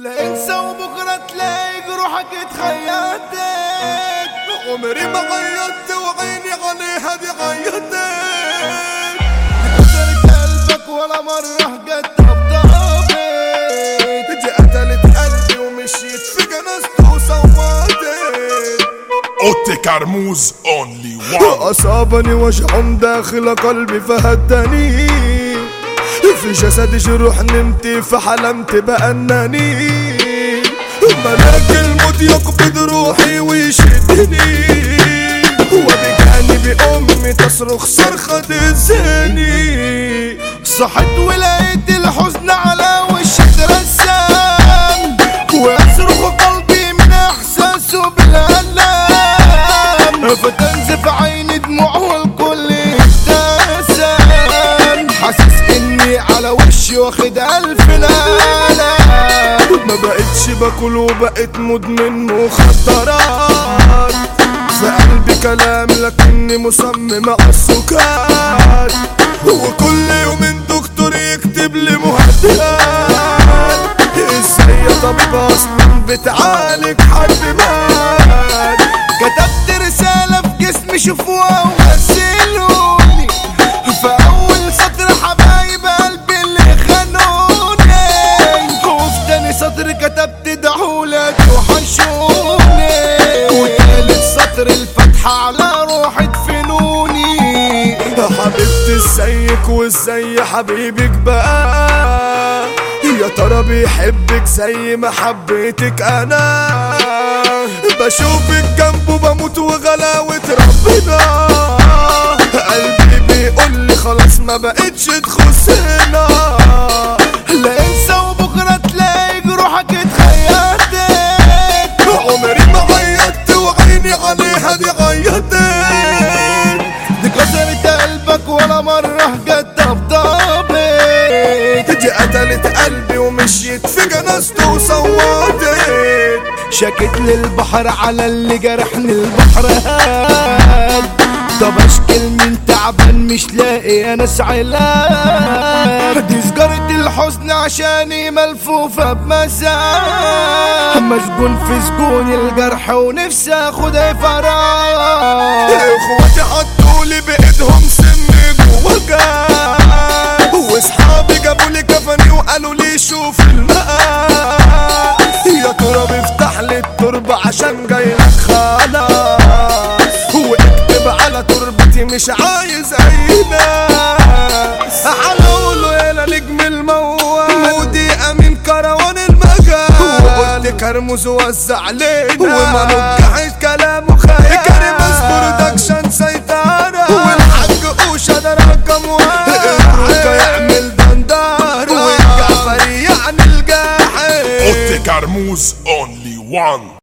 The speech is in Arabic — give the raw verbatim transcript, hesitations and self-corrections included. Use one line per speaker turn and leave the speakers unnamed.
لا انسى وبكرة تلاقي جروحك اتخيطت.
عمري ما غيرت وعيني عليها دي غيرت.
كسرت قلبك ولا مرة جت طبطبت.
دي قتلت قلبي ومشيت في جنازته وصوتت.
اوتي كرموز اونلي وان.
أصابني وجع داخل قلبي فهدني. في جسدي جروح نمت فحلمت بأنني ملاك الموت يقبض روحي ويشدني. وبجانبي أمي تصرخ صرخة تهزني.
صحيت ولقيت الحزن على وشي اترسم. ويصرخ قلبي من احساسه بالالم. فتنزف عيني دموع والكل ابتسم. حاسس اني على وشي واخد الف نقلة.
ما بقتش باكل وبقيت مدمن مخدرات. في قلبي كلام لكني مصمم على السكات. وكل يومين دكتور يكتب لي مهدئات. ازاي يا طبيب اصلا بتعالج حد مات.
كتبت رسالة في جسمي شوفوها وغسلوني. في أول سطر حبايب قلبي اللي خانوني. وفي تاني سطر كتبت دعولة توحشوني. وتالت سطر الفتحة على روح ادفنوني.
حبيبتي ازيك وازاي حبيبك بقى. يا ترى بيحبك زي ما حبيتك انا. بشوفك جنبه بموت وغلاوة ربنا. قلبي بيقولي خلاص ما بقتش تخصنا.
لا انسى وبكرة تلاقي جروحك اتخيطت.
عمري ما غيرت وعيني عليها دي غيرت.
دي كسرت قلبك ولا مرة جت طبطبت.
دي قتلت قلبي ومشيت في جنازته وصوتت.
شكت للبحر على اللي جرحني البحر هاد. طب اشكل من تعبان مش لاقي انا علاج. دي سجارة الحزن عشاني ملفوفة بمزاج. مسجون في سجون الجرح ونفسي اخد فراغ.
اخواتي حطولي بايدهم سن جوا الجاز. واصحابي جابولي كفني وقالوا لي شوف الماء. يا ترى بيفتح لي التربة عشان جايلك خلاص. واكتب على تربتي مش عايز اي ناس. هنقوله يا نجم الموال. ودي امين كروان المجال. وقلت كرموز وزع علينا. وما نجحش كلامه خيال. كريم برودكشن سيطرة. والحاج اوشا ده رقم واحد. الركا يعمل دندار. والجعفري يعني الجاحد.
اوتي كرموز اونلي وان.